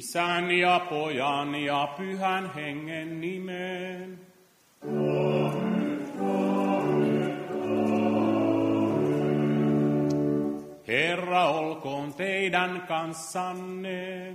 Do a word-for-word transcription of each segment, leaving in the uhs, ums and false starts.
Isän ja Pojan ja Pyhän Hengen nimeen. Herra olkoon teidän kanssanne.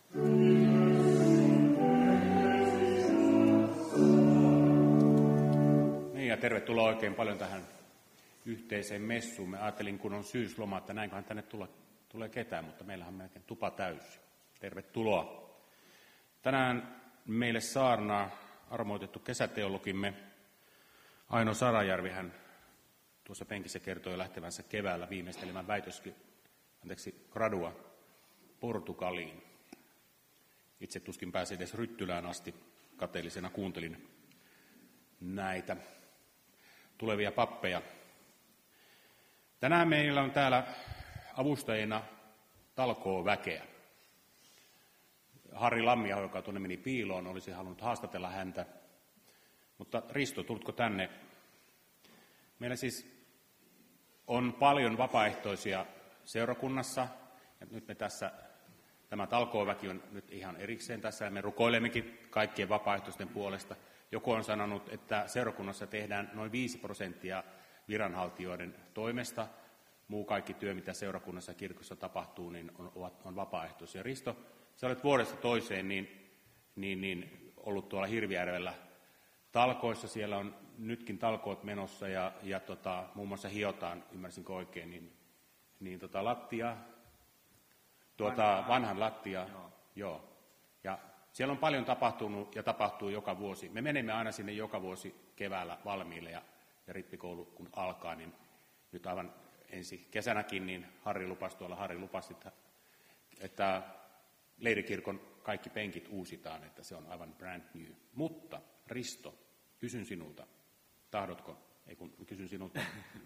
Niin ja tervetuloa oikein paljon tähän yhteiseen messuun. Mä ajattelin, kun on syysloma, että näinköhän tänne tule, tulee ketään, mutta meillähän on melkein tupa täysi. Tervetuloa. Tänään meille saarnaa armoitettu kesäteologimme Aino Sarajärvi. Hän tuossa penkissä kertoi lähtevänsä keväällä viimeistelemään väitöskin, anteeksi, gradua Portugaliin. Itse tuskin pääsi edes Ryttylään asti. Kateellisena kuuntelin näitä tulevia pappeja. Tänään meillä on täällä avustajina talkooväkeä. Harri Lammia, joka tuonne meni piiloon, olisi halunnut haastatella häntä. Mutta Risto, tulitko tänne? Meillä siis on paljon vapaaehtoisia seurakunnassa. Ja nyt me tässä, tämä talkooväki on nyt ihan erikseen tässä, ja me rukoilemmekin kaikkien vapaaehtoisten puolesta. Joku on sanonut, että seurakunnassa tehdään noin viisi prosenttia viranhaltijoiden toimesta. Muu kaikki työ, mitä seurakunnassa ja kirkossa tapahtuu, niin on, on vapaaehtoisia. Risto, sä olet vuodesta toiseen niin, niin, niin ollut tuolla Hirvijärvellä talkoissa. Siellä on nytkin talkoot menossa ja, ja tota, muun muassa hiotaan, ymmärsinkö oikein, niin, niin tota lattia, tuota, vanhan, vanhan lattia. Joo. Joo. Ja siellä on paljon tapahtunut ja tapahtuu joka vuosi. Me menemme aina sinne joka vuosi keväällä valmiille ja, ja rippikoulu kun alkaa, niin nyt aivan ensi kesänäkin, niin Harri lupasi tuolla, Harri lupasi, että, että leirikirkon kaikki penkit uusitaan, että se on aivan brand new. Mutta Risto, kysyn sinulta, tahdotko, ei kun kysyn sinulta,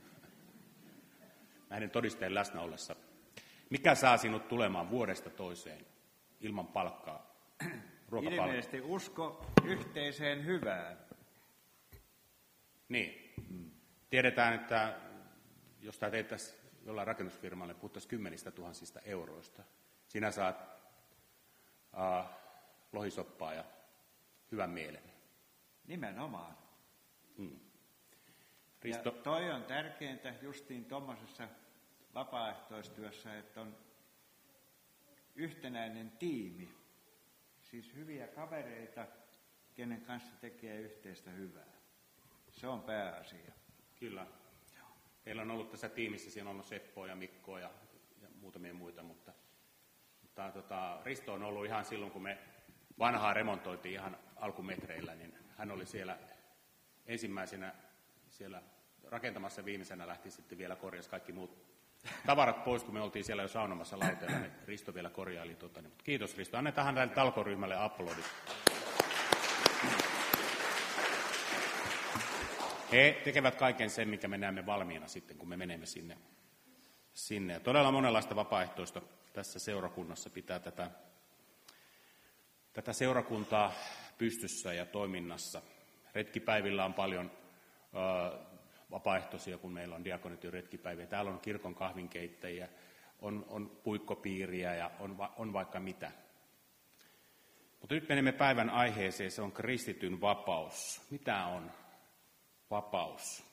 näiden todisteen läsnä ollessa, mikä saa sinut tulemaan vuodesta toiseen ilman palkkaa, ruokapalkkaa? Ilmeisesti usko yhteiseen hyvään. Niin, hmm. Tiedetään, että jos tämä tehtäisiin jollain rakennusfirmalle, puhuttaisiin kymmenistä tuhansista euroista. Sinä saat uh, lohisoppaa ja hyvän mielen. Nimenomaan. Hmm. Risto. Ja toi on tärkeintä justiin tuommoisessa vapaaehtoistyössä, että on yhtenäinen tiimi. Siis hyviä kavereita, kenen kanssa tekee yhteistä hyvää. Se on pääasia. Kyllä. Meillä on ollut tässä tiimissä, siellä on ollut Seppoa ja Mikkoa ja, ja muutamia muita, mutta, mutta tota, Risto on ollut ihan silloin, kun me vanhaa remontoitiin ihan alkumetreillä, niin hän oli siellä ensimmäisenä siellä rakentamassa, viimeisenä lähti sitten vielä korjasi kaikki muut tavarat pois, kun me oltiin siellä jo saunomassa lauteella, niin Risto vielä korjaili. Tota, niin, kiitos Risto, annetaan tälle talkoryhmälle aplodit. He tekevät kaiken sen, mikä me näemme valmiina sitten, kun me menemme sinne. sinne. Ja todella monenlaista vapaaehtoista tässä seurakunnassa pitää tätä, tätä seurakuntaa pystyssä ja toiminnassa. Retkipäivillä on paljon ö, vapaaehtoisia, kun meillä on diakonityön retkipäiviä. Täällä on kirkon kahvinkeittäjiä, on, on puikkopiiriä ja on, va, on vaikka mitä. Mutta nyt menemme päivän aiheeseen, se on kristityn vapaus. Mitä on vapaus?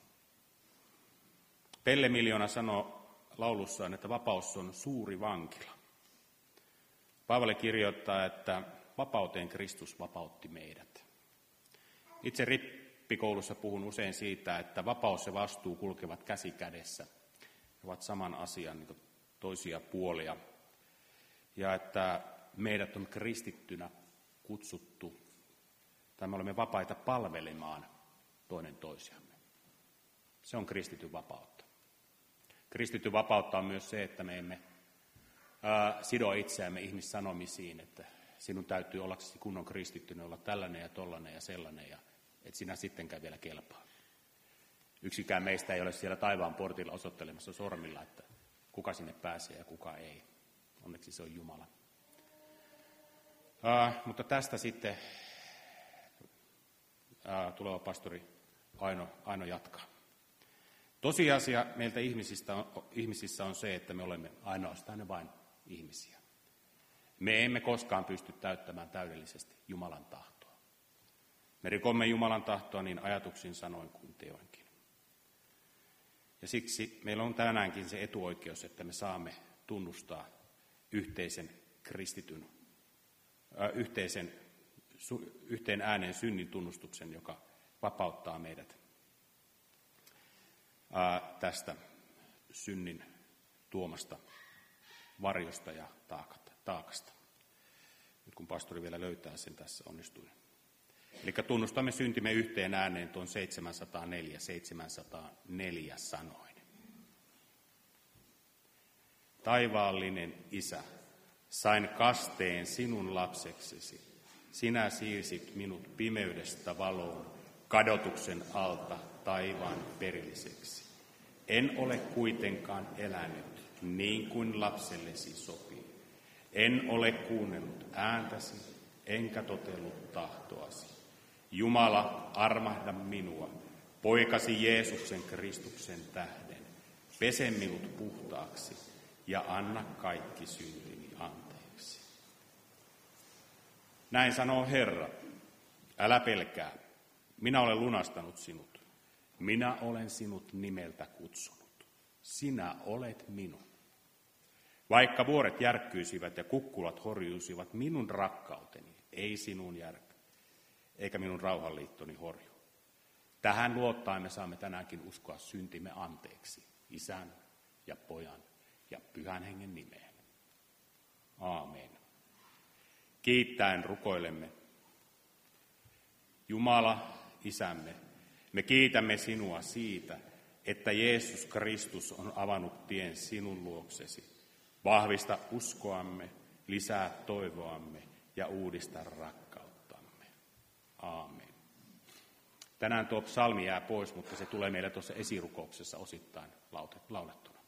Pelle Miljoona sanoi laulussaan, että vapaus on suuri vankila. Paavali kirjoittaa, että vapauteen Kristus vapautti meidät. Itse rippikoulussa puhun usein siitä, että vapaus ja vastuu kulkevat käsi kädessä. Ne ovat saman asian niin kuin toisia puolia. Ja että meidät on kristittynä kutsuttu, tai me olemme vapaita palvelemaan toinen toisiamme. Se on kristityn vapautta. Kristityn vapautta on myös se, että me emme ää, sido itseämme ihmissanomisiin, että sinun täytyy ollaksesi kunnon kristittynä olla tällainen ja tollainen ja sellainen, ja et sinä sittenkään vielä kelpaa. Yksikään meistä ei ole siellä taivaan portilla osoittelemassa sormilla, että kuka sinne pääsee ja kuka ei. Onneksi se on Jumala. Ää, mutta tästä sitten ää, tuleva pastori Aino, Aino jatkaa. Tosiasia meiltä ihmisistä on, ihmisissä on se, että me olemme ainoastaan vain ihmisiä. Me emme koskaan pysty täyttämään täydellisesti Jumalan tahtoa. Me rikomme Jumalan tahtoa niin ajatuksin, sanoin kuin teoinkin. Ja siksi meillä on tänäänkin se etuoikeus, että me saamme tunnustaa yhteisen kristityn, äh, yhteisen, su, yhteen ääneen synnin tunnustuksen, joka vapauttaa meidät äh, tästä synnin tuomasta varjosta ja taakasta. Nyt kun pastori vielä löytää sen, tässä onnistuin. Eli tunnustamme syntimme yhteen ääneen tuon seitsemänsataaneljä, seitsemänsataaneljä sanoin. Taivaallinen Isä, sain kasteen sinun lapseksesi. Sinä siirsit minut pimeydestä valoon, kadotuksen alta taivaan perilliseksi. En ole kuitenkaan elänyt niin kuin lapsellesi sopii. En ole kuunnellut ääntäsi, enkä totellut tahtoasi. Jumala, armahda minua, poikasi Jeesuksen Kristuksen tähden. Pese minut puhtaaksi ja anna kaikki syntini anteeksi. Näin sanoo Herra, älä pelkää, minä olen lunastanut sinut. Minä olen sinut nimeltä kutsunut. Sinä olet minun. Vaikka vuoret järkkyisivät ja kukkulat horjuisivat, minun rakkauteni ei sinun järky, eikä minun rauhanliittoni horju. Tähän luottaen me saamme tänäänkin uskoa syntimme anteeksi, Isän ja Pojan ja Pyhän Hengen nimeen. Aamen. Kiittäen rukoilemme. Jumala, Isämme, me kiitämme sinua siitä, että Jeesus Kristus on avannut tien sinun luoksesi. Vahvista uskoamme, lisää toivoamme ja uudista rakkauttamme. Aamen. Tänään tuo psalmi jää pois, mutta se tulee meille tuossa esirukouksessa osittain laulettuna.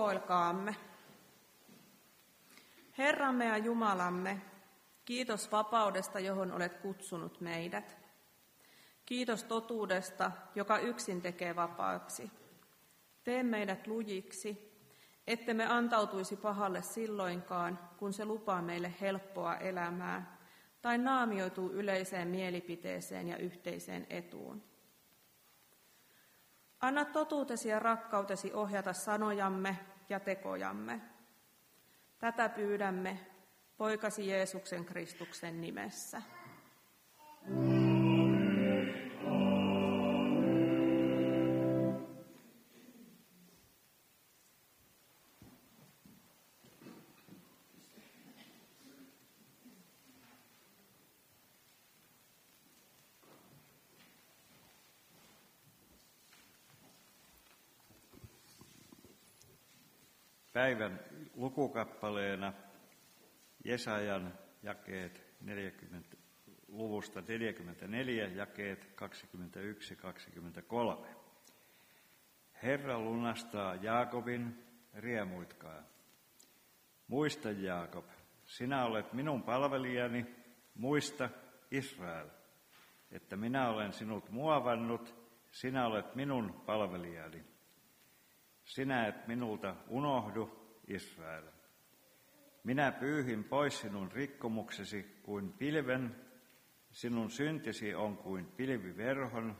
Rukoilkaamme. Herramme ja Jumalamme, kiitos vapaudesta, johon olet kutsunut meidät. Kiitos totuudesta, joka yksin tekee vapaaksi. Tee meidät lujiksi, ettemme antautuisi pahalle silloinkaan, kun se lupaa meille helppoa elämää tai naamioituu yleiseen mielipiteeseen ja yhteiseen etuun. Anna totuutesi ja rakkautesi ohjata sanojamme ja tekojamme. Tätä pyydämme poikasi Jeesuksen Kristuksen nimessä. Päivän lukukappaleena Jesajan jakeet neljäkymmentä, luvusta neljäkymmentäneljä, jakeet kaksikymmentäyksi kaksikymmentäkolme. Herra lunastaa Jaakobin, riemuitkaa. Muista, Jaakob, sinä olet minun palvelijani, muista, Israel, että minä olen sinut muovannut, sinä olet minun palvelijani. Sinä et minulta unohdu, Israel. Minä pyyhin pois sinun rikkomuksesi kuin pilven, sinun syntisi on kuin pilviverhon.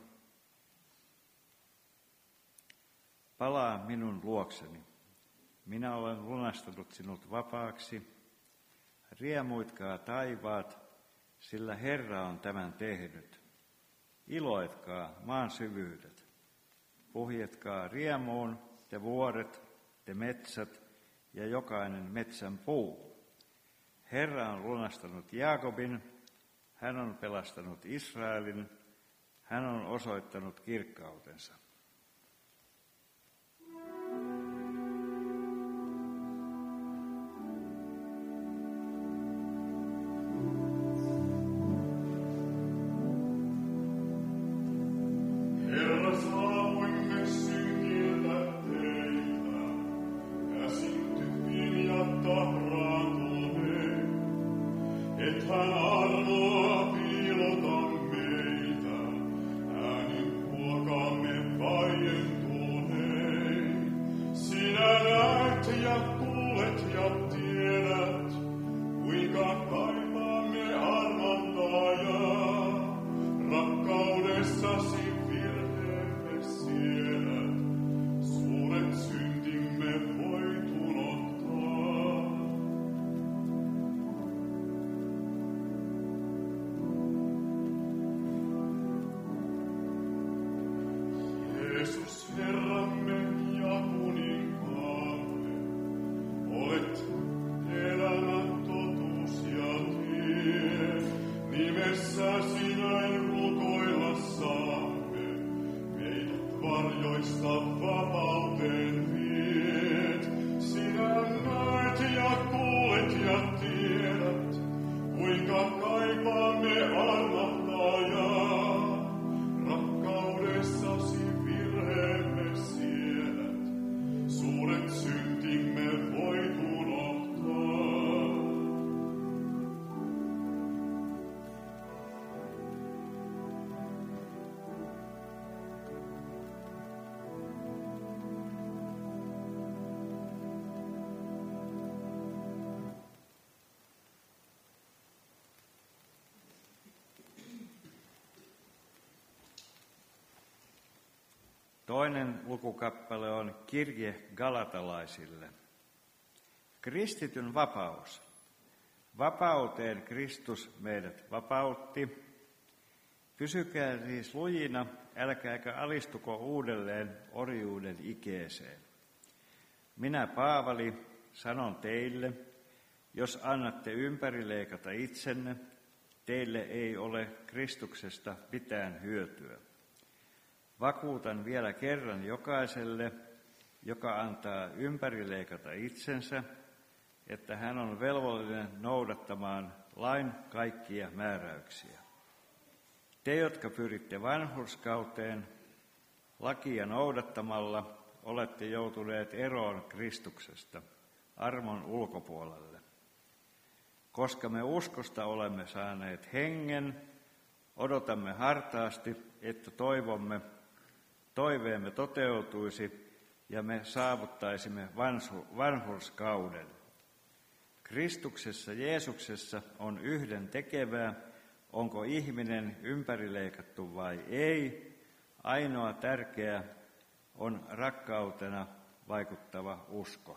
Palaa minun luokseni. Minä olen lunastanut sinut vapaaksi. Riemuitkaa taivaat, sillä Herra on tämän tehnyt. Iloitkaa maan syvyydet. Puhjetkaa riemuun te vuoret, te metsät ja jokainen metsän puu. Herra on lunastanut Jaakobin, hän on pelastanut Israelin, hän on osoittanut kirkkautensa. Toinen lukukappale on kirje galatalaisille. Kristityn vapaus. Vapauteen Kristus meidät vapautti. Pysykää siis lujina, älkääkä alistuko uudelleen orjuuden ikeeseen. Minä, Paavali, sanon teille, jos annatte ympärileikata itsenne, teille ei ole Kristuksesta mitään hyötyä. Vakuutan vielä kerran jokaiselle, joka antaa ympärileikata itsensä, että hän on velvollinen noudattamaan lain kaikkia määräyksiä. Te, jotka pyritte vanhurskauteen, lakia noudattamalla olette joutuneet eroon Kristuksesta, armon ulkopuolelle. Koska me uskosta olemme saaneet hengen, odotamme hartaasti, että toivomme, toiveemme toteutuisi ja me saavuttaisimme vanhurskauden. Kristuksessa Jeesuksessa on yhden tekevää, onko ihminen ympärileikattu vai ei. Ainoa tärkeä on rakkautena vaikuttava usko.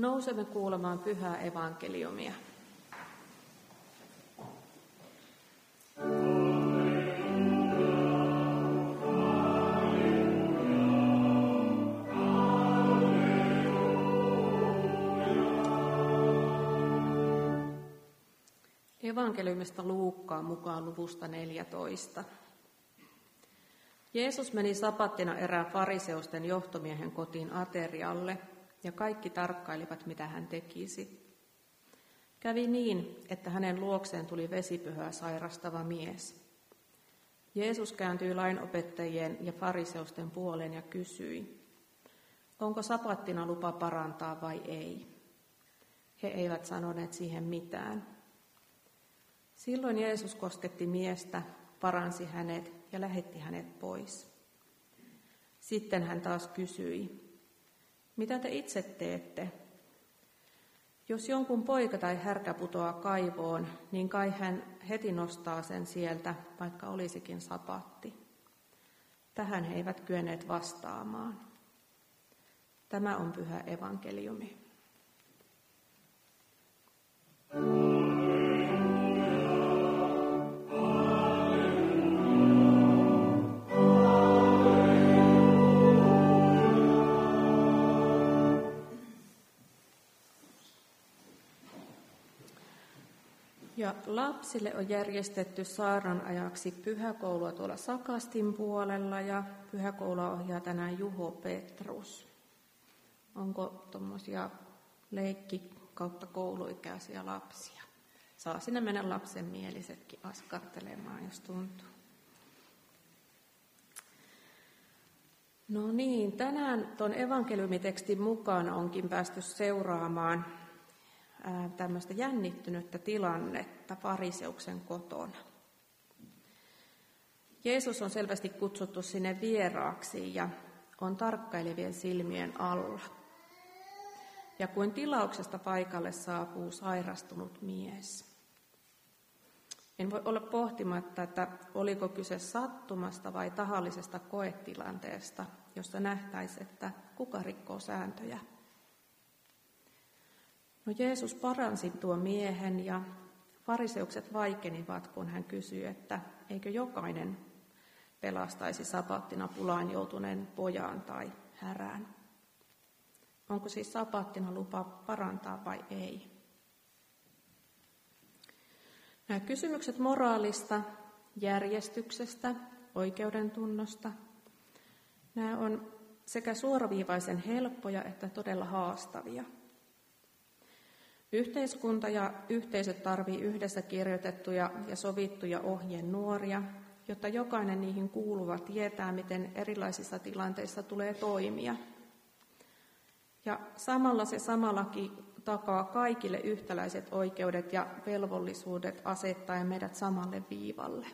Nousemme kuulemaan pyhää evankeliumia. Evankeliumista Luukkaan mukaan luvusta neljätoista. Jeesus meni sapattina erään fariseusten johtomiehen kotiin aterialle, ja kaikki tarkkailivat, mitä hän tekisi. Kävi niin, että hänen luokseen tuli vesipyhää sairastava mies. Jeesus kääntyi lainopettajien ja fariseusten puoleen ja kysyi, onko sapattina lupa parantaa vai ei? He eivät sanoneet siihen mitään. Silloin Jeesus kosketti miestä, paransi hänet ja lähetti hänet pois. Sitten hän taas kysyi, mitä te itse teette? Jos jonkun poika tai härkä putoaa kaivoon, niin kai hän heti nostaa sen sieltä, vaikka olisikin sapatti. Tähän he eivät kyenneet vastaamaan. Tämä on pyhä evankeliumi. Ja lapsille on järjestetty saarnanajaksi pyhäkoulua tuolla Sakastin puolella ja pyhäkoulua ohjaa tänään Juho Petrus. Onko tuommoisia leikki kautta kouluikäisiä lapsia? Saa sinne mennä lapsenmielisetkin askartelemaan, jos tuntuu. No niin, tänään tuon evankeliumitekstin mukaan onkin päästy seuraamaan tämmöistä jännittynyttä tilannetta fariseuksen kotona. Jeesus on selvästi kutsuttu sinne vieraaksi ja on tarkkailevien silmien alla. Ja kuin tilauksesta paikalle saapuu sairastunut mies. En voi olla pohtimatta, että oliko kyse sattumasta vai tahallisesta koetilanteesta, jossa nähtäisi, että kuka rikkoo sääntöjä. No Jeesus paransi tuon miehen ja fariseukset vaikenivat, kun hän kysyi, että eikö jokainen pelastaisi sapattina pulaan joutuneen pojan tai härän. Onko siis sapattina lupa parantaa vai ei? Nämä kysymykset moraalista, järjestyksestä, oikeudentunnosta, nämä on sekä suoraviivaisen helppoja että todella haastavia. Yhteiskunta ja yhteisöt tarvii yhdessä kirjoitettuja ja sovittuja ohjenuoria, jotta jokainen niihin kuuluva tietää, miten erilaisissa tilanteissa tulee toimia. Ja samalla se sama laki takaa kaikille yhtäläiset oikeudet ja velvollisuudet asettaen meidät samalle viivalle.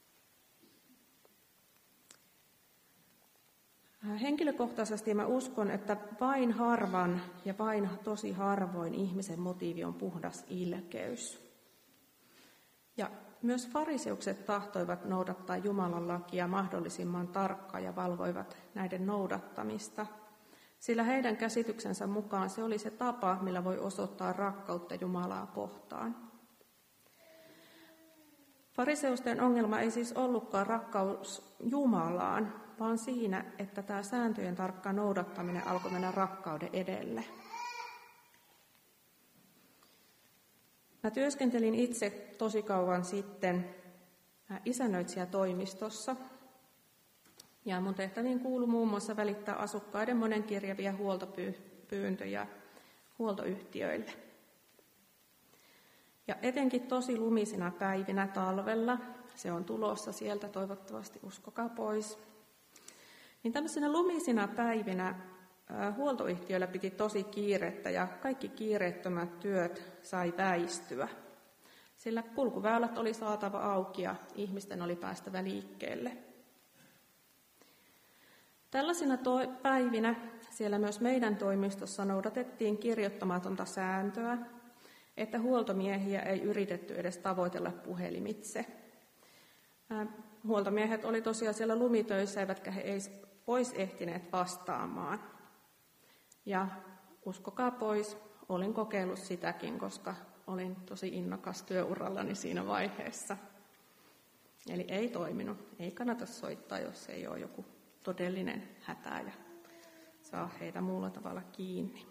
Henkilökohtaisesti mä uskon, että vain harvan ja vain tosi harvoin ihmisen motiivi on puhdas ilkeys. Ja myös fariseukset tahtoivat noudattaa Jumalan lakia mahdollisimman tarkkaan ja valvoivat näiden noudattamista, sillä heidän käsityksensä mukaan se oli se tapa, millä voi osoittaa rakkautta Jumalaa kohtaan. Fariseusten ongelma ei siis ollutkaan rakkaus Jumalaan, vaan siinä, että tämä sääntöjen tarkka noudattaminen alkoi mennä rakkauden edelle. Mä työskentelin itse tosi kauan sitten isännöitsijätoimistossa. Ja mun tehtäviin kuului muun muassa välittää asukkaiden monenkirjavia huoltopyyntöjä huoltoyhtiöille. Ja etenkin tosi lumisina päivinä talvella, se on tulossa sieltä toivottavasti, uskokaa pois, niin tämmöisenä lumisina päivinä ää, huoltoyhtiöillä piti tosi kiirettä ja kaikki kiireettömät työt sai väistyä. Sillä kulkuväylät oli saatava auki ja ihmisten oli päästävä liikkeelle. Tällaisina to- päivinä siellä myös meidän toimistossa noudatettiin kirjoittamatonta sääntöä, että huoltomiehiä ei yritetty edes tavoitella puhelimitse. Ää, huoltomiehet oli tosiaan siellä lumitöissä, eivätkä he ei pois ehtineet vastaamaan. Ja uskokaa pois, olin kokeillut sitäkin, koska olin tosi innokas työurallani siinä vaiheessa. Eli ei toiminut. Ei kannata soittaa, jos ei ole joku todellinen hätä ja saa heitä muulla tavalla kiinni.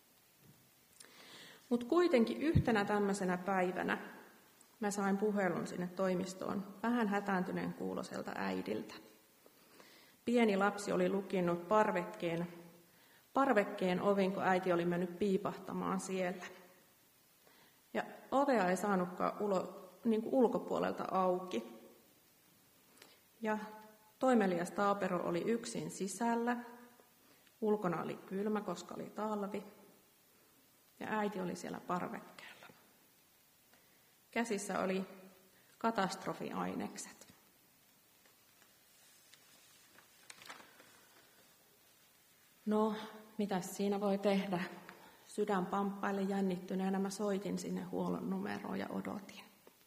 Mutta kuitenkin yhtenä tämmöisenä päivänä mä sain puhelun sinne toimistoon vähän hätääntyneen kuuloselta äidiltä. Pieni lapsi oli lukinnut parvekkeen, parvekkeen ovin, kun äiti oli mennyt piipahtamaan siellä. Ja ovea ei saanutkaan ulo, niin kuin ulkopuolelta auki. Ja toimelias Taapero oli yksin sisällä. Ulkona oli kylmä, koska oli talvi. Ja äiti oli siellä parvekkeella. Käsissä oli katastrofiainekset. No, mitäs siinä voi tehdä? Sydän pamppaille jännittyneenä mä soitin sinne huollon numeroon ja odotin.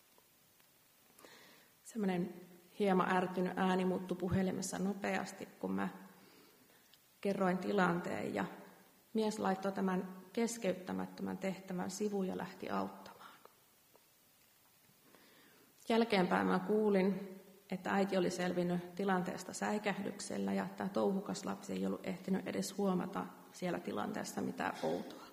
Semmoinen hieman ärtynyt ääni muuttui puhelimessa nopeasti, kun mä kerroin tilanteen ja mies laittoi tämän keskeyttämättömän tehtävän sivuun ja lähti auttamaan. Jälkeenpäin mä kuulin, että äiti oli selvinnyt tilanteesta säikähdyksellä ja tämä touhukas lapsi ei ollut ehtinyt edes huomata siellä tilanteessa mitään outoa.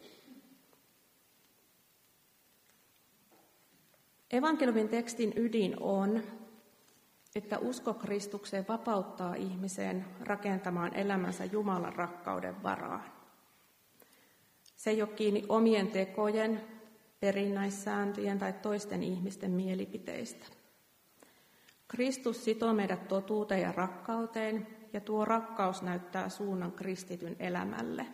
Evankeliumin tekstin ydin on, että usko Kristukseen vapauttaa ihmisen rakentamaan elämänsä Jumalan rakkauden varaan. Se ei ole kiinni omien tekojen, perinnäissääntöjen tai toisten ihmisten mielipiteistä. Kristus sitoo meidät totuuteen ja rakkauteen, ja tuo rakkaus näyttää suunnan kristityn elämälle.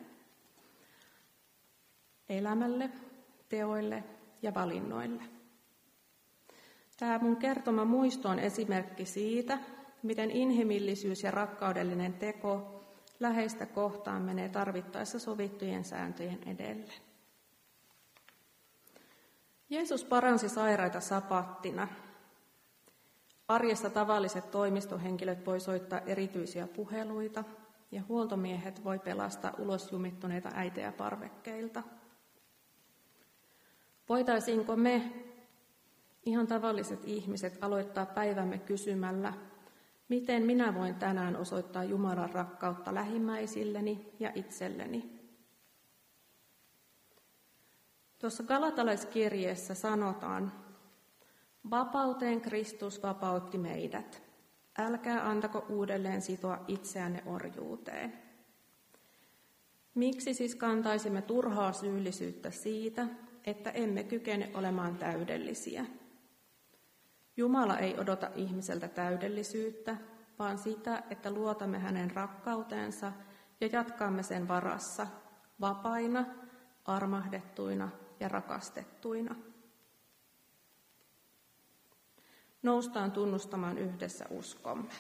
Elämälle, teoille ja valinnoille. Tämä mun kertoma muisto on esimerkki siitä, miten inhimillisyys ja rakkaudellinen teko läheistä kohtaan menee tarvittaessa sovittujen sääntöjen edelle. Jeesus paransi sairaita sapattina. Arjessa tavalliset toimistohenkilöt voi soittaa erityisiä puheluita ja huoltomiehet voi pelastaa ulos jumittuneita äitejä parvekkeilta. Voitaisiinko me, ihan tavalliset ihmiset, aloittaa päivämme kysymällä, miten minä voin tänään osoittaa Jumalan rakkautta lähimmäisilleni ja itselleni? Tuossa galatalaiskirjeessä sanotaan, vapauteen Kristus vapautti meidät. Älkää antako uudelleen sitoa itseänne orjuuteen. Miksi siis kantaisimme turhaa syyllisyyttä siitä, että emme kykene olemaan täydellisiä? Jumala ei odota ihmiseltä täydellisyyttä, vaan sitä, että luotamme hänen rakkauteensa ja jatkamme sen varassa, vapaina, armahdettuina ja rakastettuina. Noustaan tunnustamaan yhdessä uskomme.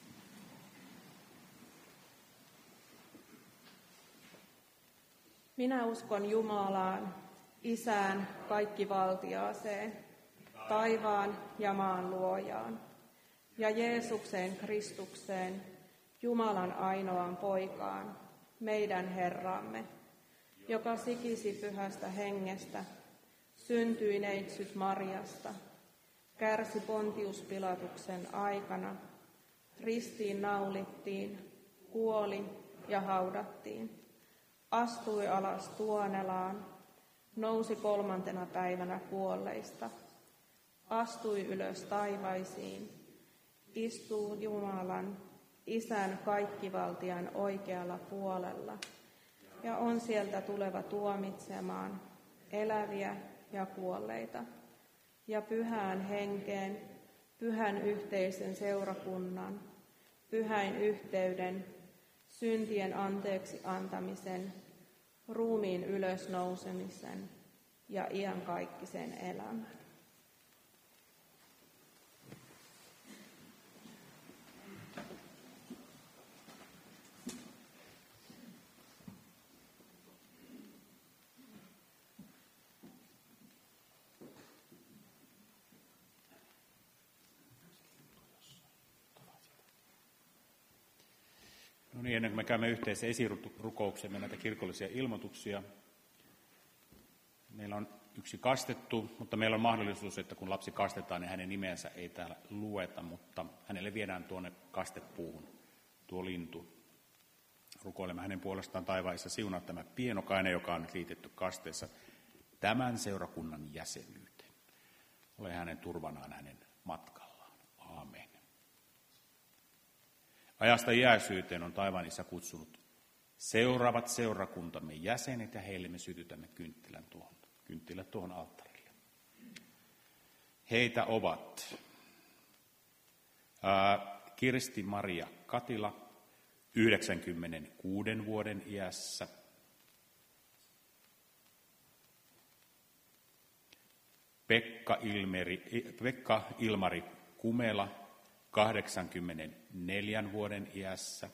Minä uskon Jumalaan, Isään kaikkivaltiaaseen, taivaan ja maan luojaan, ja Jeesukseen Kristukseen, Jumalan ainoaan poikaan, meidän Herramme, joka sikisi pyhästä hengestä, syntyi neitsyt Marjasta, kärsi Pontius Pilatuksen aikana, ristiin naulittiin, kuoli ja haudattiin, astui alas Tuonelaan, nousi kolmantena päivänä kuolleista, astui ylös taivaisiin, istuu Jumalan, Isän kaikkivaltian oikealla puolella ja on sieltä tuleva tuomitsemaan eläviä ja kuolleita ja pyhään henkeen, pyhän yhteisen seurakunnan, pyhäin yhteyden, syntien anteeksi antamisen, ruumiin ylösnousemisen ja iankaikkisen elämän. No niin, ennen kuin me käymme yhteisen esirukouksemme näitä kirkollisia ilmoituksia, meillä on yksi kastettu, mutta meillä on mahdollisuus, että kun lapsi kastetaan, niin hänen nimensä ei täällä lueta, mutta hänelle viedään tuonne kastepuuhun tuo lintu. Rukoilemme hänen puolestaan taivaissa siunaa tämä pienokainen, joka on nyt liitetty kasteessa tämän seurakunnan jäsenyyteen. Ole hänen turvanaan hänen matkallaan. Aamen. Ajasta iäisyyteen on taivaan Isä kutsunut seuraavat seurakuntamme jäsenet ja heille me sytytämme kynttilän tuohon, kynttilät tuohon alttarille. Heitä ovat ää, Kirsti Maria Katila, yhdeksänkymmentäkuuden vuoden iässä. Pekka, Ilmeri, Pekka Ilmari Kumela, kahdeksankymmentäneljän vuoden iässä.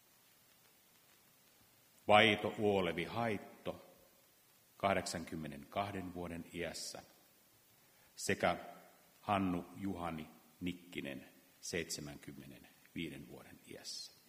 Vaito Uolevi Haitto, kahdeksankymmentäkahden vuoden iässä. Sekä Hannu Juhani Nikkinen, seitsemänkymmentäviiden vuoden iässä.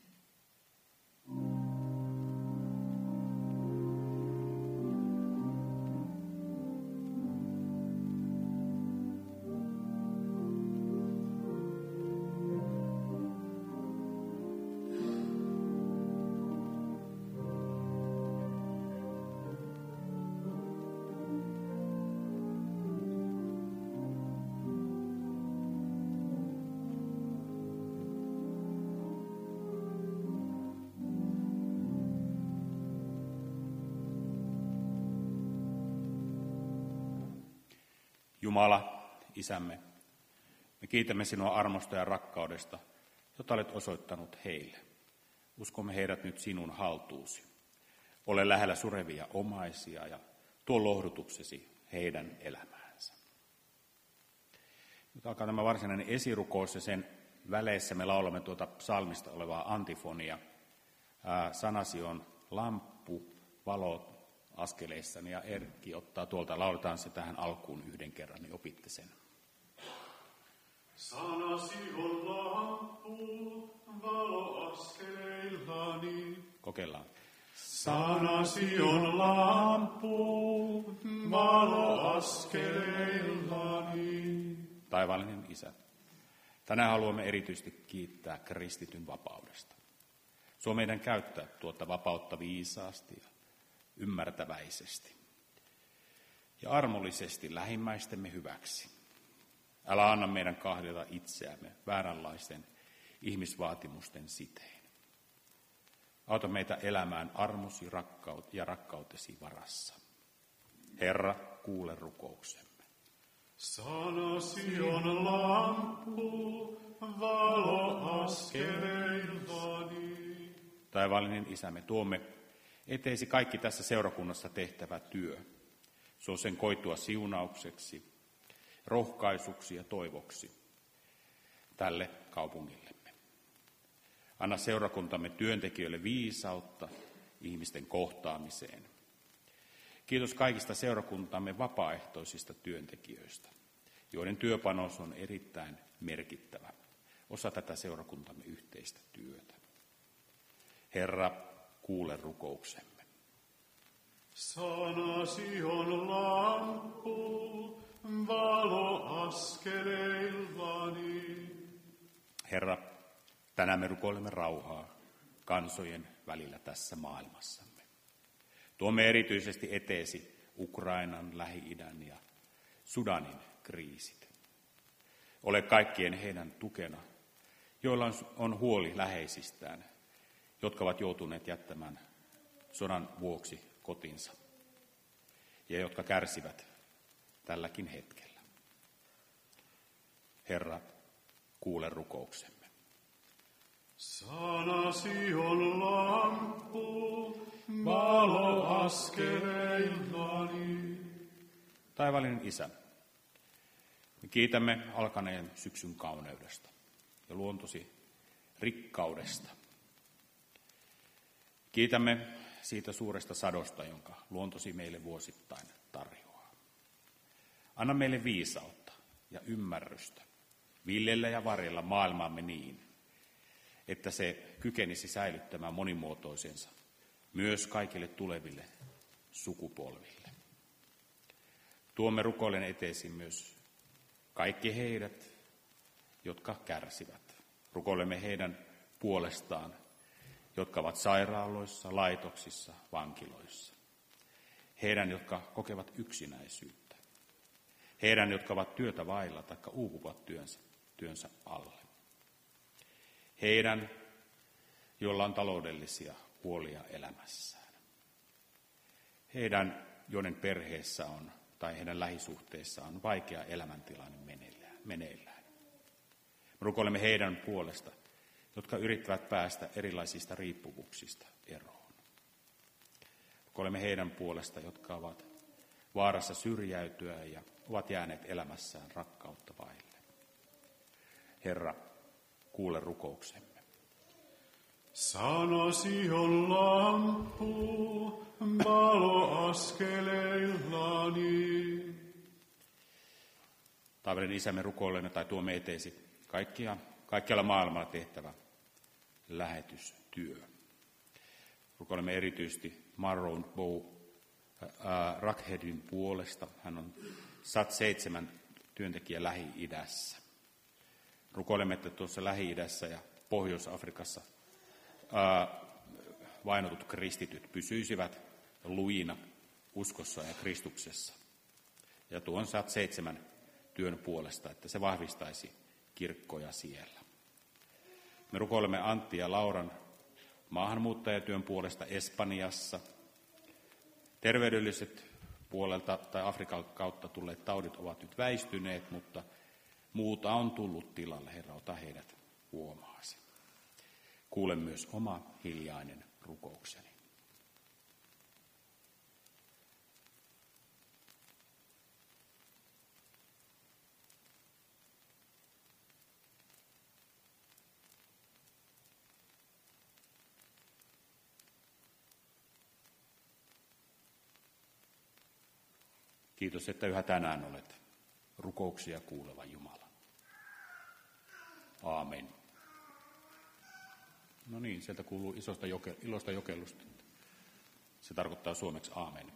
Jumala, Isämme, me kiitämme sinua armosta ja rakkaudesta, jota olet osoittanut heille. Uskomme heidät nyt sinun haltuusi. Ole lähellä surevia omaisia ja tuo lohdutuksesi heidän elämäänsä. Nyt alkaa tämä varsinainen esirukous ja sen väleissä me laulamme tuota psalmista olevaa antifonia. Ää, sanasi on lamppu, valo askeleissani ja Erkki ottaa tuolta, lauletaan se tähän alkuun yhden kerran, niin opitte sen. Sanasi on lamppu, valo askeleillani. Kokeillaan. Sanasi on lamppu, valo askeleillani. Taivaallinen Isä, tänään haluamme erityisesti kiittää kristityn vapaudesta. Se on meidän käyttää tuota vapautta viisaasti ja ymmärtäväisesti ja armollisesti lähimmäistemme hyväksi. Älä anna meidän kahdella itseämme vääränlaisten ihmisvaatimusten siteen. Auta meitä elämään armosi rakkaut ja rakkautesi varassa. Herra, kuule rukouksemme. Sanasi on lamppu, valo askeleillani. Taivaallinen Isä, me tuomme eteesi kaikki tässä seurakunnassa tehtävä työ. Se on sen koitua siunaukseksi, rohkaisuksi ja toivoksi tälle kaupungillemme. Anna seurakuntamme työntekijöille viisautta ihmisten kohtaamiseen. Kiitos kaikista seurakuntamme vapaaehtoisista työntekijöistä, joiden työpanos on erittäin merkittävä, osa tätä seurakuntamme yhteistä työtä. Herra, kuule rukouksemme. Sanasi on lamppu, valo askeleillani. Herra, tänään me rukoilemme rauhaa kansojen välillä tässä maailmassamme. Tuomme erityisesti eteesi Ukrainan, Lähi-idän ja Sudanin kriisit. Ole kaikkien heidän tukena, joilla on huoli läheisistään, jotka ovat joutuneet jättämään sodan vuoksi kotinsa ja jotka kärsivät tälläkin hetkellä. Herra, kuule rukouksemme. Sanasi on lamppu, valo askeleillani. Taivaallinen Isä, me kiitämme alkaneen syksyn kauneudesta ja luontosi rikkaudesta. Kiitämme siitä suuresta sadosta, jonka luontosi meille vuosittain tarjoaa. Anna meille viisautta ja ymmärrystä viljellä ja varjella maailmaamme niin, että se kykenisi säilyttämään monimuotoisensa myös kaikille tuleville sukupolville. Tuomme rukoilen eteesi myös kaikki heidät, jotka kärsivät. Rukoilemme heidän puolestaan, jotka ovat sairaaloissa, laitoksissa, vankiloissa. Heidän, jotka kokevat yksinäisyyttä. Heidän, jotka ovat työtä vailla tai uupuvat työnsä, työnsä alle. Heidän, joilla on taloudellisia huolia elämässään. Heidän, joiden perheessä on tai heidän lähisuhteissaan on vaikea elämäntilanne meneillään. Rukoilemme heidän puolesta, jotka yrittävät päästä erilaisista riippuvuuksista eroon. Rukoilemme heidän puolesta, jotka ovat vaarassa syrjäytyä ja ovat jääneet elämässään rakkautta vaille. Herra, kuule rukouksemme. Sanasi on lamppu, valo askeleillani. Taivaallinen Isämme, rukoilemme tai tuomme eteesi kaikkia, kaikkialla maailmalla tehtävä lähetystyö. Rukoilemme erityisesti Marron Bow Rakhedin puolesta. Hän on sata seitsemän työntekijä Lähi-idässä. Rukoilemme, että tuossa Lähi-idässä ja Pohjois-Afrikassa ää, vainotut kristityt pysyisivät luina uskossa ja Kristuksessa. Ja tuon sata seitsemän työn puolesta, että se vahvistaisi kirkkoja siellä. Me rukoilemme Antti ja Lauran maahanmuuttajatyön puolesta Espanjassa. Terveydelliset puolelta tai Afrikan kautta tulleet taudit ovat nyt väistyneet, mutta muuta on tullut tilalle. Herra, ota heidät huomaasi. Kuule myös oma hiljainen rukoukseni. Kiitos, että yhä tänään olet rukouksia kuuleva Jumala. Aamen. No niin, sieltä kuuluu isosta joke, ilosta jokelusta. Se tarkoittaa suomeksi aamen.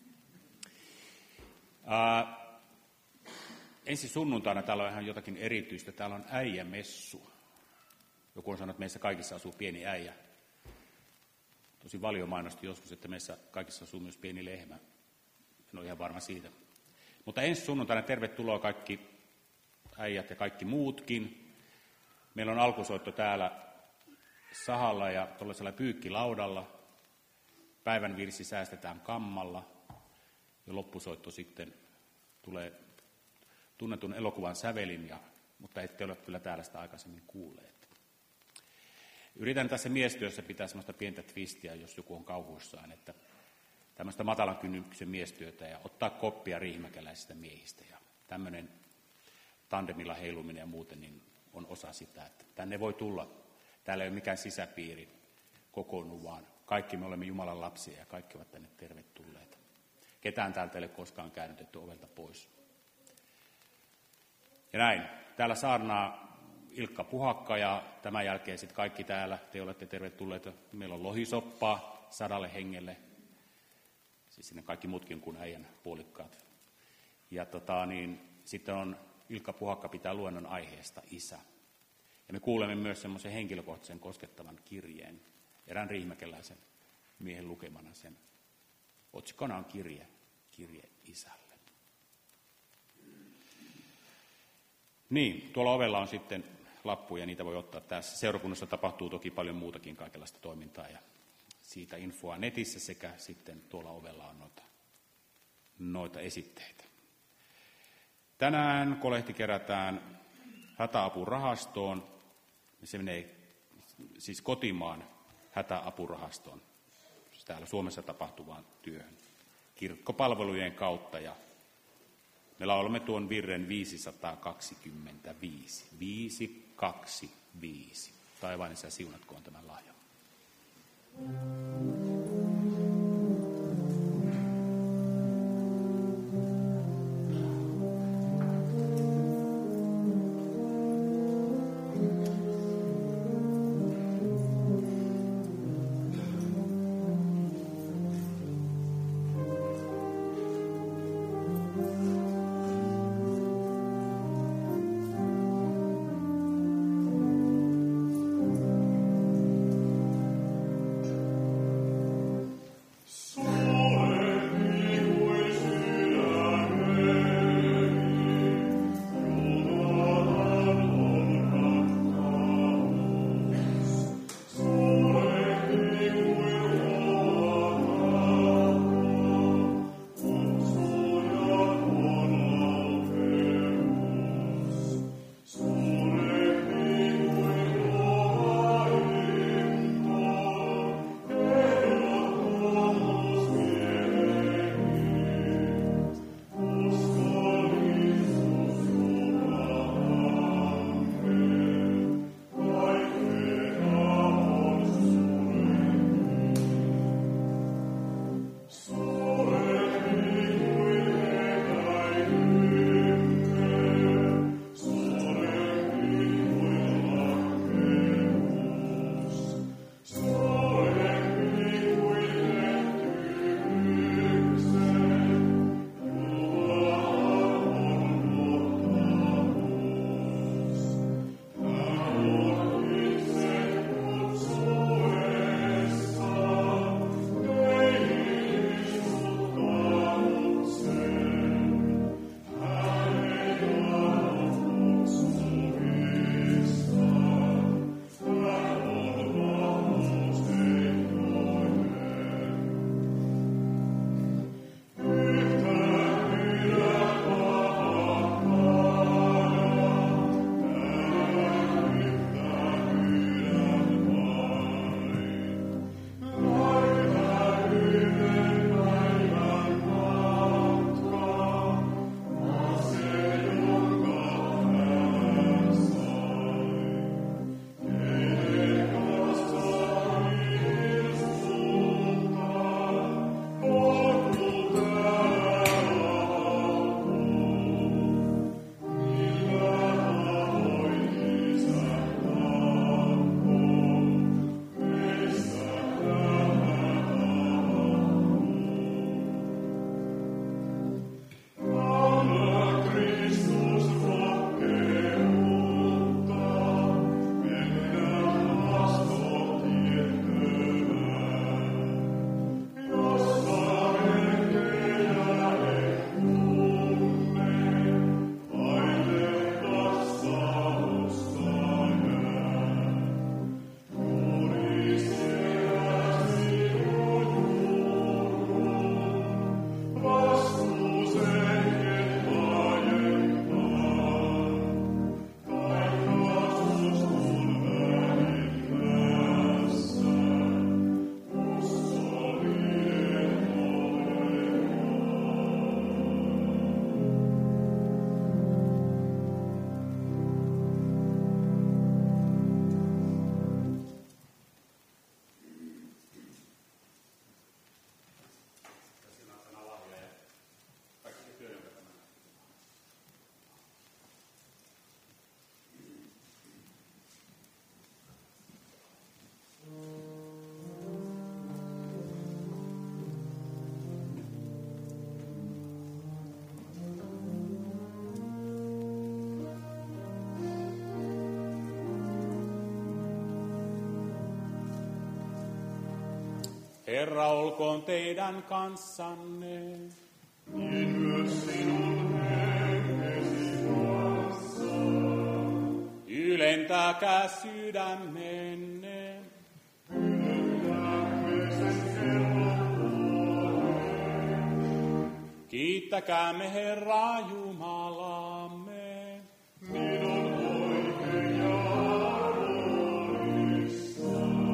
Ää, ensi sunnuntaina täällä on ihan jotakin erityistä. Täällä on äijämessu. Joku on sanonut, että meissä kaikissa asuu pieni äijä. Tosi Valio mainosti joskus, että meissä kaikissa asuu myös pieni lehmä. En ole ihan varma siitä. Mutta ensi sunnuntaina tervetuloa kaikki äijät ja kaikki muutkin. Meillä on alkusoitto täällä sahalla ja tuollaisella pyykkilaudalla. Päivän virsi säästetään kammalla. Ja loppusoitto sitten tulee tunnetun elokuvan sävelin, ja, mutta ette ole kyllä täällä sitä aikaisemmin kuulleet. Yritän tässä miestyössä pitää sellaista pientä twistiä, jos joku on kauhuissaan, että tämmöistä matalan kynnyksen miestyötä ja ottaa koppia riihimäkeläisistä miehistä. Ja tämmöinen tandemilla heiluminen ja muuten niin on osa sitä, että tänne voi tulla. Täällä ei ole mikään sisäpiiri kokoonnu, vaan kaikki me olemme Jumalan lapsia ja kaikki ovat tänne tervetulleita. Ketään täältä ei ole koskaan käännytetty ovelta pois. Ja näin. Täällä saarnaa Ilkka Puhakka ja tämän jälkeen sitten kaikki täällä, te olette tervetulleita. Meillä on lohisoppaa sadalle hengelle. Siis sinne kaikki muutkin kuin äijän puolikkaat. Ja tota, niin, sitten on Ilkka Puhakka pitää luennon aiheesta Isä. Ja me kuulemme myös semmoisen henkilökohtaisen koskettavan kirjeen, erään riihimäkeläisen miehen lukemana sen. Otsikona on kirje, kirje Isälle. Niin, tuolla ovella on sitten lappuja, niitä voi ottaa tässä. Seurakunnassa tapahtuu toki paljon muutakin kaikenlaista toimintaa ja siitä infoa netissä sekä sitten tuolla ovella on noita, noita esitteitä. Tänään kolehti kerätään hätäapurahastoon. Se menee siis kotimaan hätäapurahastoon, siis täällä Suomessa tapahtuvaan työhön, kirkkopalvelujen kautta. Ja me laulamme tuon virren viisisataakaksikymmentäviisi. viisi kaksi viisi. Taivaan Isä, siunatkoon tämän lahjan. Herra olkoon teidän kanssanne. Niin myös sinun hengesi kanssa. Ylentäkää sydämenne. Kiittäkäämme Herraa Jumalaamme. Niin on oikein ja armollista.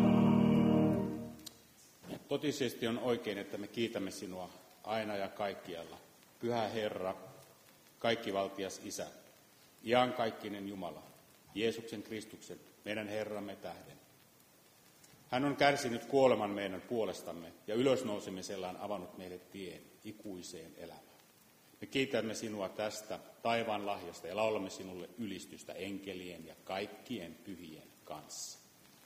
Totisesti on oikein, että me kiitämme sinua aina ja kaikkialla. Pyhä Herra, kaikkivaltias Isä, iankaikkinen Jumala, Jeesuksen Kristuksen, meidän Herramme tähden. Hän on kärsinyt kuoleman meidän puolestamme ja ylösnousemisella on avannut meille tien ikuiseen elämään. Me kiitämme sinua tästä taivaan lahjasta ja laulamme sinulle ylistystä enkelien ja kaikkien pyhien kanssa.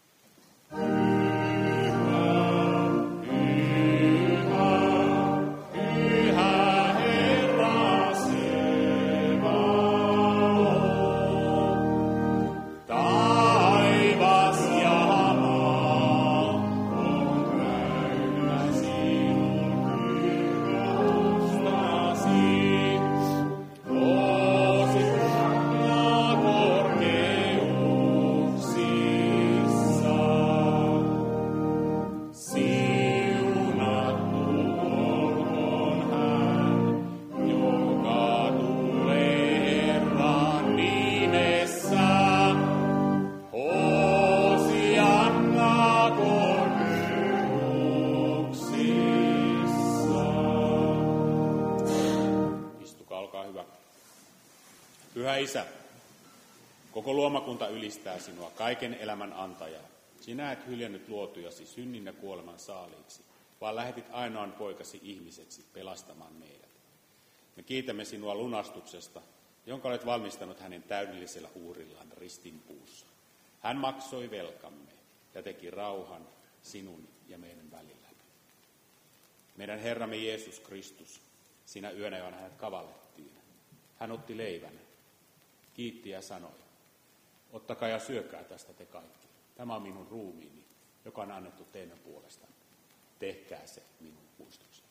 Isä, koko luomakunta ylistää sinua, kaiken elämän antajaa. Sinä et hyljännyt luotujasi synnin ja kuoleman saaliiksi, vaan lähetit ainoan poikasi ihmiseksi pelastamaan meidät. Me kiitämme sinua lunastuksesta, jonka olet valmistanut hänen täydellisellä uhrillaan ristinpuussa. Hän maksoi velkamme ja teki rauhan sinun ja meidän välillämme. Meidän Herramme Jeesus Kristus, sinä yönä, johon hänet kavallettiin. Hän otti leivän, kiitti ja sanoi, ottakaa ja syökää tästä te kaikki. Tämä on minun ruumiini, joka on annettu teidän puolestanne. Tehkää se minun muistokseni.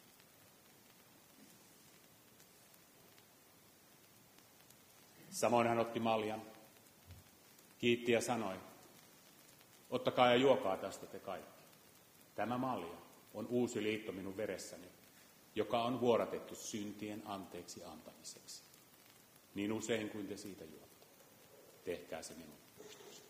Samoin hän otti maljan, kiitti ja sanoi, ottakaa ja juokaa tästä te kaikki. Tämä malja on uusi liitto minun veressäni, joka on vuodatettu syntien anteeksi antamiseksi. Niin usein kuin te siitä juotte, tehkää se minun muistokseni.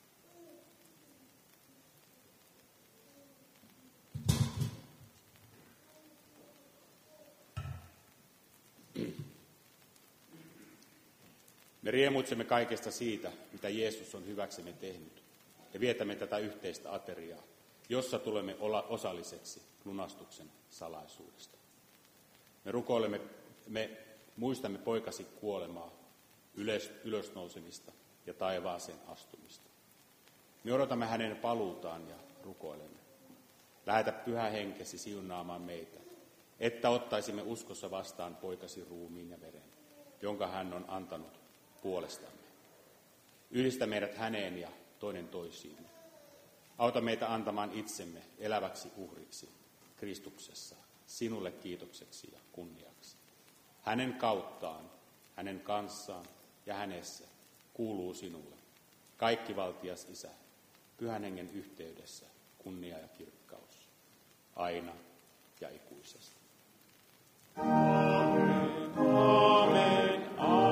Me riemuitsemme kaikesta siitä, mitä Jeesus on hyväksemme tehnyt, ja vietämme tätä yhteistä ateriaa, jossa tulemme olla osalliseksi lunastuksen salaisuudesta. Me rukoilemme, me muistamme poikasi kuolemaa, ylös, ylösnousemista ja taivaaseen astumista. Me odotamme hänen paluutaan ja rukoilemme. Lähetä Pyhä Henkesi siunaamaan meitä, että ottaisimme uskossa vastaan poikasi ruumiin ja veren, jonka hän on antanut puolestamme. Yhdistä meidät häneen ja toinen toisiimme. Auta meitä antamaan itsemme eläväksi uhriksi Kristuksessa, sinulle kiitokseksi ja kunniaksi. Hänen kauttaan, hänen kanssaan ja hänessä kuuluu sinulle, kaikkivaltias Isä, Pyhän Hengen yhteydessä, kunnia ja kirkkaus, aina ja ikuisesti. Amen, amen,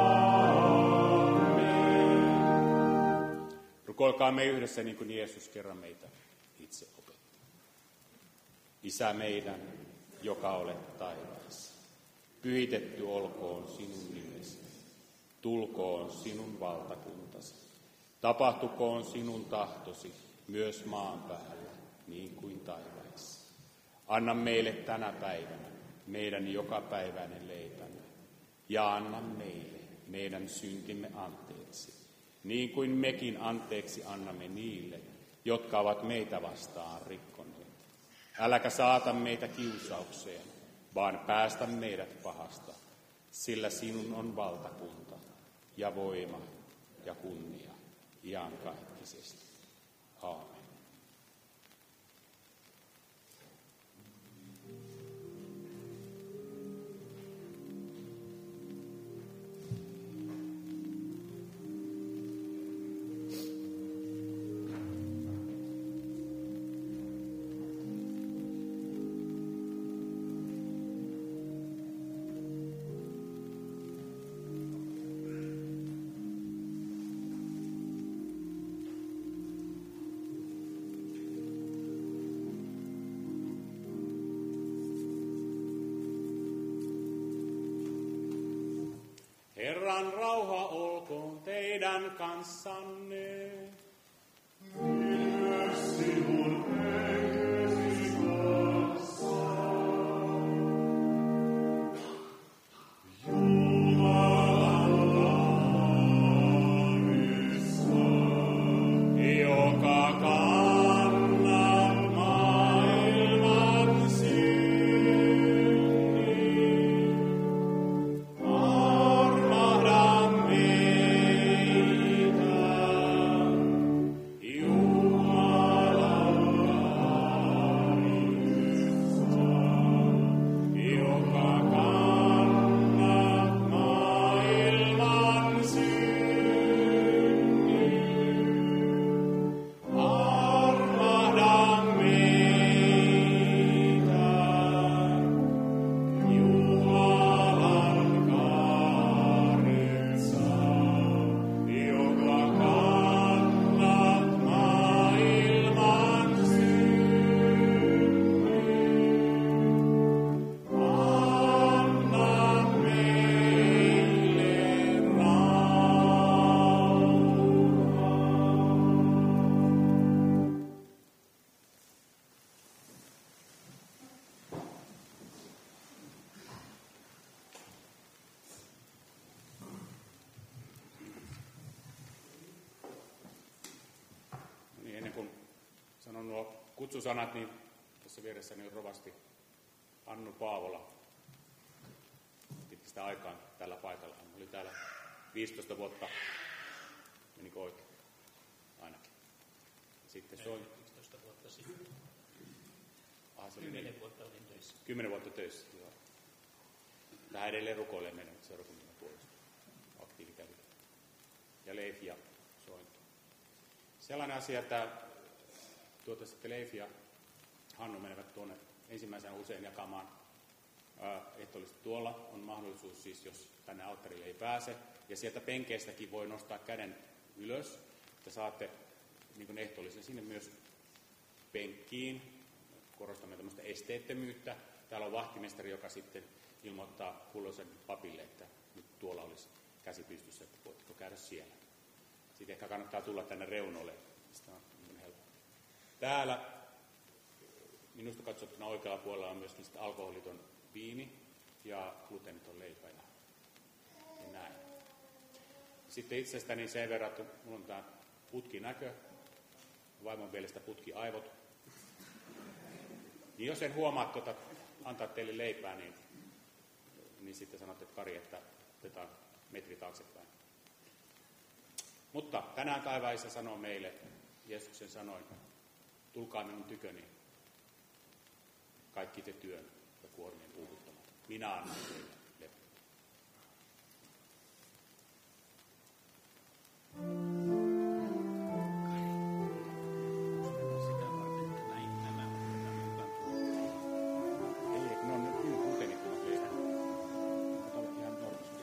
amen. Rukoilkaamme yhdessä niin kuin Jeesus kerran meitä itse opetti. Isä meidän, joka olet taivaassa. Pyhitetty olkoon sinun nimesi, tulkoon sinun valtakuntasi, tapahtukoon sinun tahtosi myös maan päällä, niin kuin taivaissa. Anna meille tänä päivänä meidän jokapäiväinen leipämme, ja anna meille meidän syntimme anteeksi, niin kuin mekin anteeksi annamme niille, jotka ovat meitä vastaan rikkoneet. Äläkä saata meitä kiusaukseen, vaan päästä meidät pahasta, sillä sinun on valtakunta ja voima ja kunnia iankaikkisesti. Aamen. Jumalan rauha olkoon teidän kanssanne. Myös sinun henkesi kanssa. Jumalan kaarissa, Joka kannat maailman synnin, armahda meitä, Jumalan kaarissa. Joka kannat maailman synnin, armahda meitä, Jumalan kaarissa, joka kannat maailman synnin. Anna meille rauhaa. No niin, ennen kuin sanon nuo kutsusanat, niin tässä vieressäni on rovasti Annu Paavola. Pitkistä aikaan tällä paikalla. Hän oli täällä viisitoista vuotta, menikö oikein? Ainakin. Sitten soin. yksitoista vuotta sitten. Ah, se oli Kymmenen niin. vuotta olin töissä. Kymmenen vuotta töissä. Joo. Vähän edelleen rukoilee meidän seurakunnan puolesta. Aktiivikävijä. Ja Leif ja Sointi. Sellainen asia, että tuota sitten Leif ja Hannu menevät tuonne ensimmäisenä usein jakamaan ää, ehtoollista. Tuolla on mahdollisuus siis, jos tänne alttarille ei pääse. Ja sieltä penkeistäkin voi nostaa käden ylös. Että saatte niin kuin ehtoollisen sinne myös penkkiin. Korostamme tämmöistä esteettömyyttä. Täällä on vahtimestari, joka sitten ilmoittaa kulloisen papille, että nyt tuolla olisi käsi pystyssä, että voitteko käydä siellä. Sitten ehkä kannattaa tulla tänne reunoille. Sitä on niin helppo. Täällä minusta katsottuna oikealla puolella on myöskin sitten alkoholiton viini ja gluteeniton leipä ja, ja näin. Sitten itsestäni sen verran, että minulla on tämä putkinäkö, vaimon mielestä putkiaivot. Niin jos en huomaa tuota, antaa teille leipää, niin, niin sitten sanotte Kari, että otetaan metri taaksepäin. Mutta tänään taivaissa sanoo meille, Jeesuksen sanoin, tulkaa minun tyköni, kaikki te työn ja kuormien uuvuttamat. Minä annan teille lepoa. Sitä varten, että näin nämä otetaan mukaan. Ei, ne on nyt kyllä gluteenittomat leipät. Kato ihan normaalisti.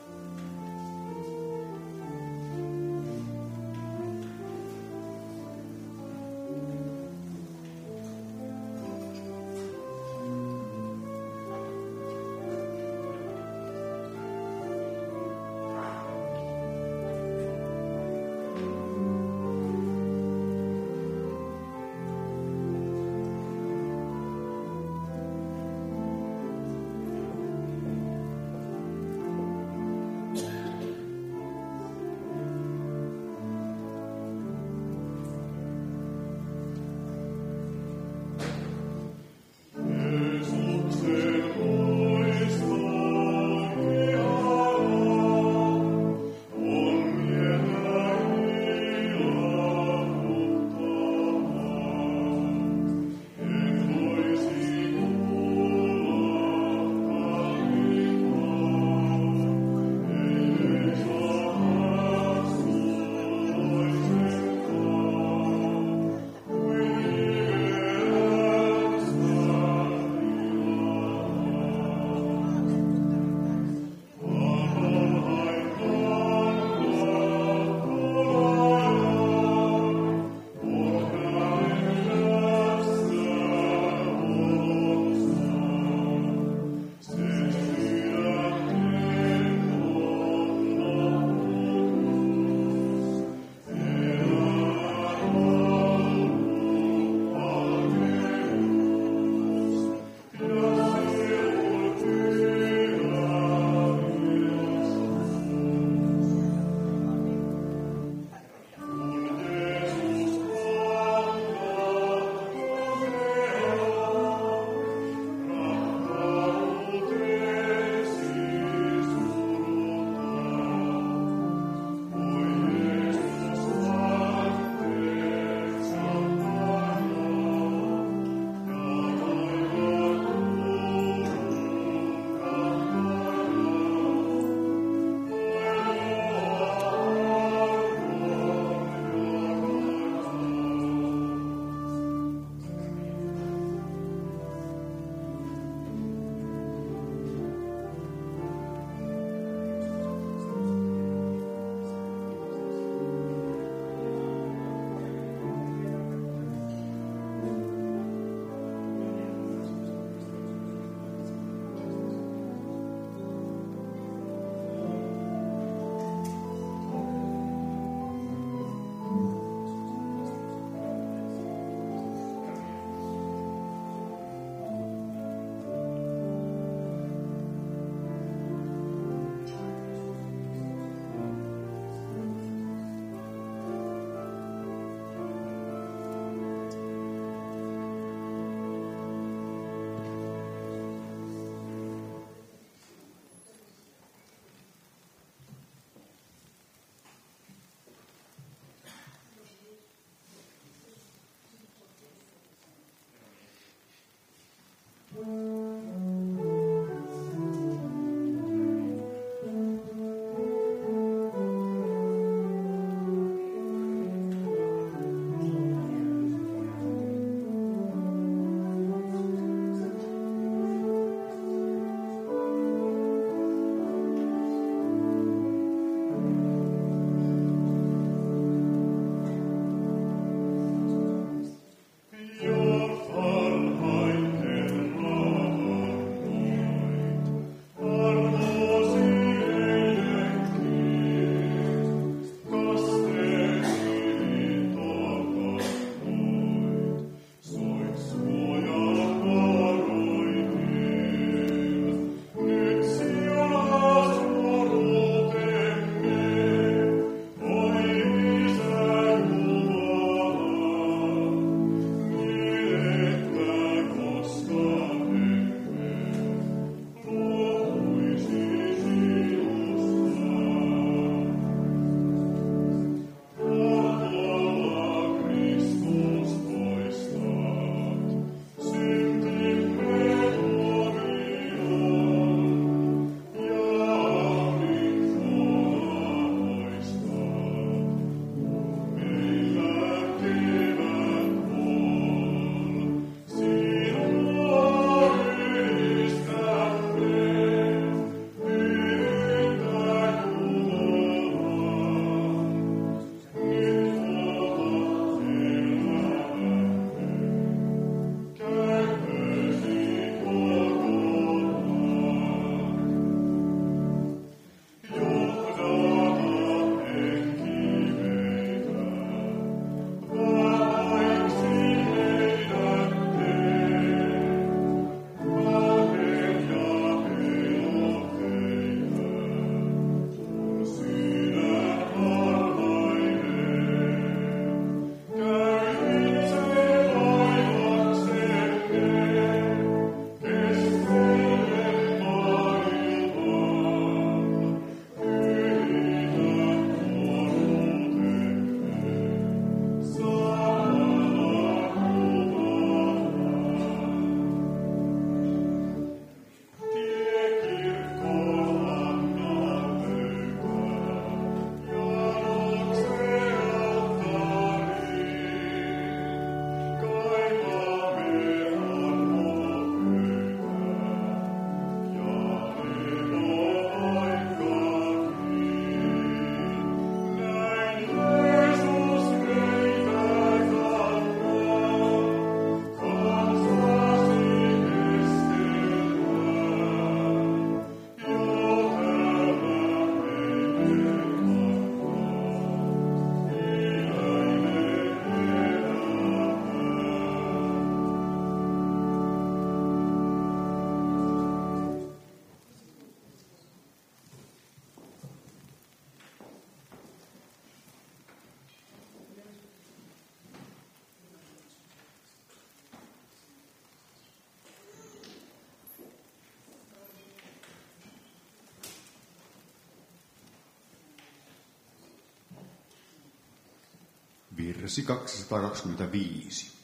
Virsi kaksisataakaksikymmentäviisi.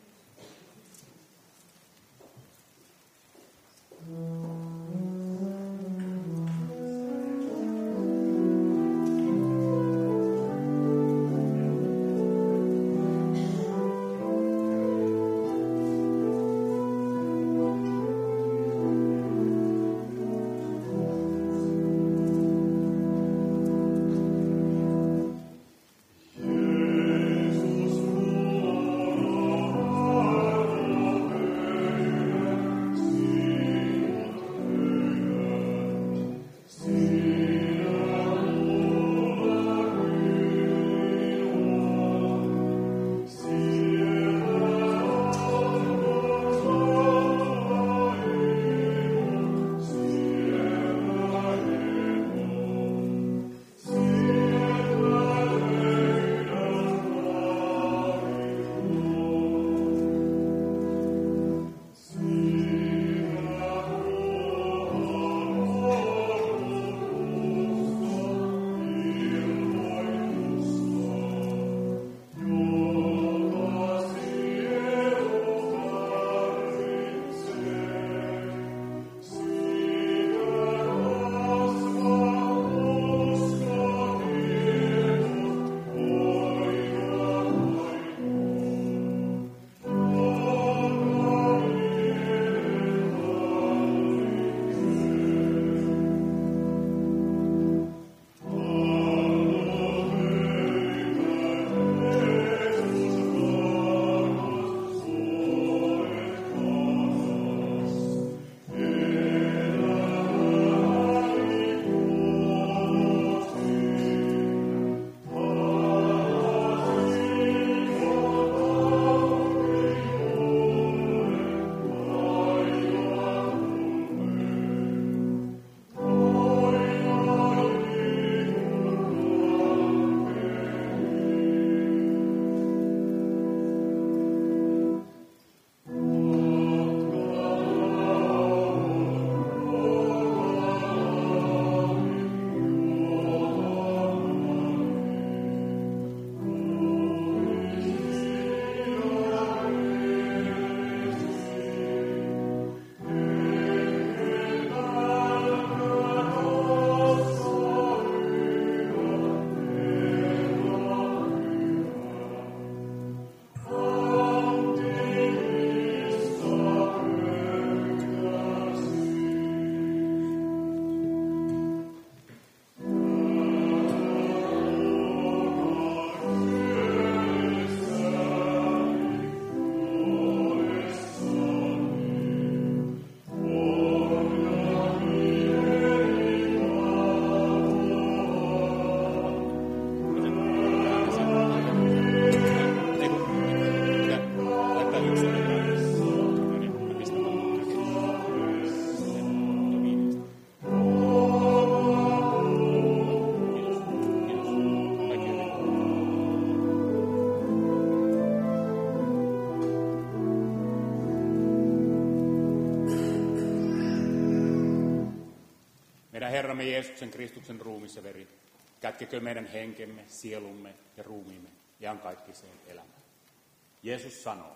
Meidän Herramme Jeesuksen Kristuksen ruumis ja veri, kätkekö meidän henkemme, sielumme ja ruumiimme iankaikkiseen elämään. Jeesus sanoo,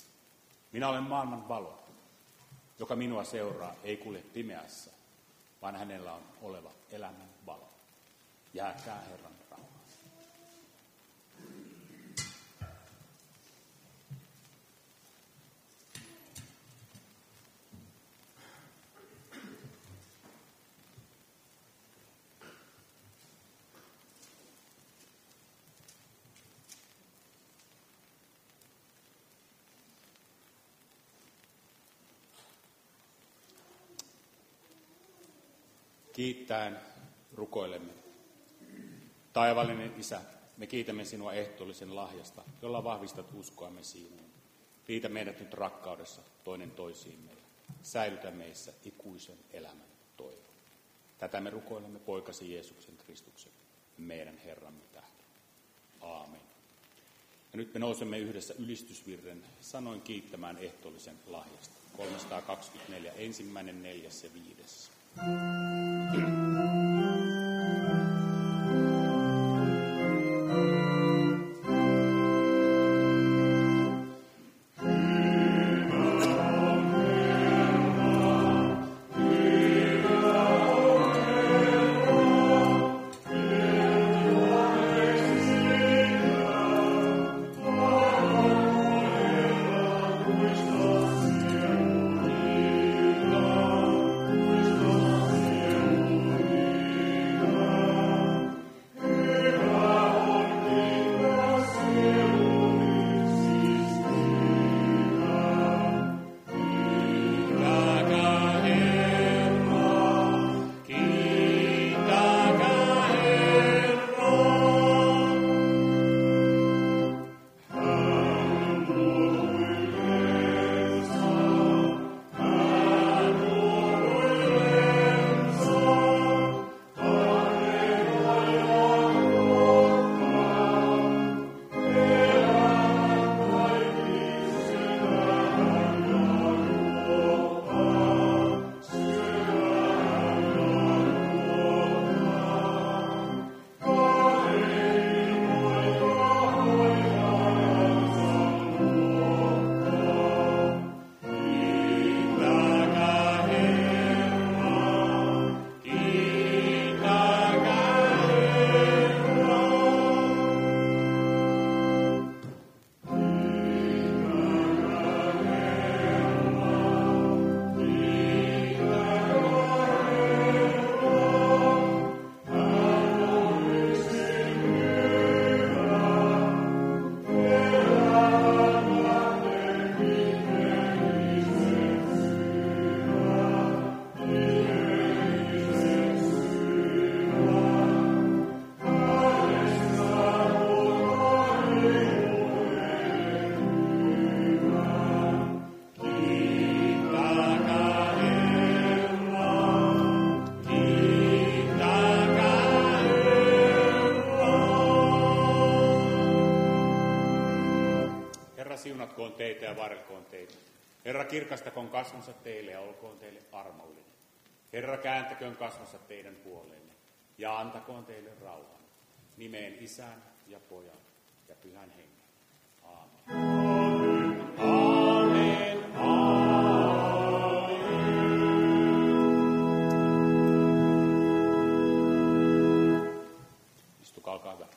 minä olen maailman valo, joka minua seuraa, ei kulje pimeässä, vaan hänellä on oleva elämän valo. Jääkää Herran rauhaan. Kiittäen rukoilemme. Taivallinen Isä, me kiitämme sinua ehtoollisen lahjasta, jolla vahvistat uskoamme sinuun. Liitä meidät nyt rakkaudessa toinen toisiimme. Säilytä meissä ikuisen elämän toivo. Tätä me rukoilemme poikasi Jeesuksen Kristuksen, meidän Herramme tähden. Aamen. Ja nyt me nousemme yhdessä ylistysvirren sanoin kiittämään ehtoollisen lahjasta. kolmesataakaksikymmentäneljä, ensimmäinen, neljäs ja viides. siunatkoon teitä ja varjelkoon teitä. Herra kirkastakoon kasvonsa teille ja olkoon teille armollinen. Herra kääntäköön kasvonsa teidän puoleenne ja antakoon teille rauhan. Nimeen Isän ja Pojan ja Pyhän Hengen. Aamen. Aamen. Aamen. Istukaa, olkaa hyvä.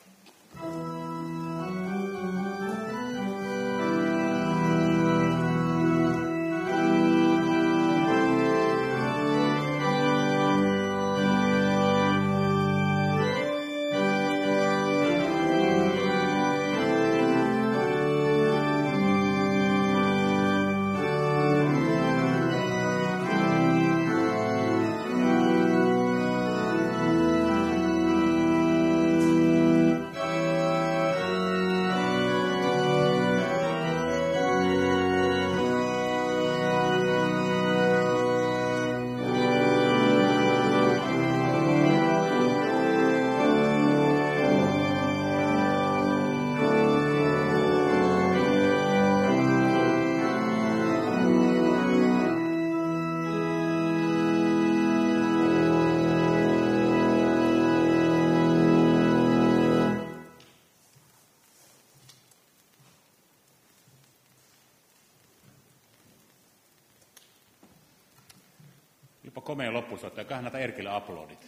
Jopa komea loppusoitto, ja kannata Erkille aplodit.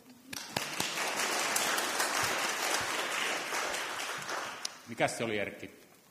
Mikäs se oli, Erkki?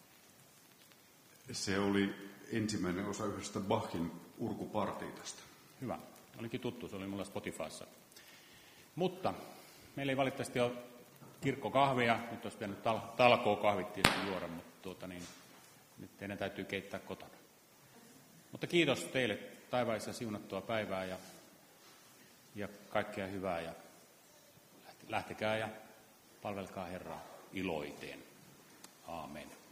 Se oli ensimmäinen osa yhdestä Bachin urkupartiitasta. Hyvä. Olikin tuttu, se oli mulla Spotifyssa. Mutta meillä ei valitettavasti ole kirkkokahvia, nyt olisi pitänyt tal- talkoo kahvit tietysti juoda, mutta tuota niin, nyt teidän täytyy keittää kotona. Mutta kiitos teille taivaissa siunattua päivää ja, ja kaikkea hyvää ja lähtekää ja palvelkaa Herraa iloiteen. Aamen.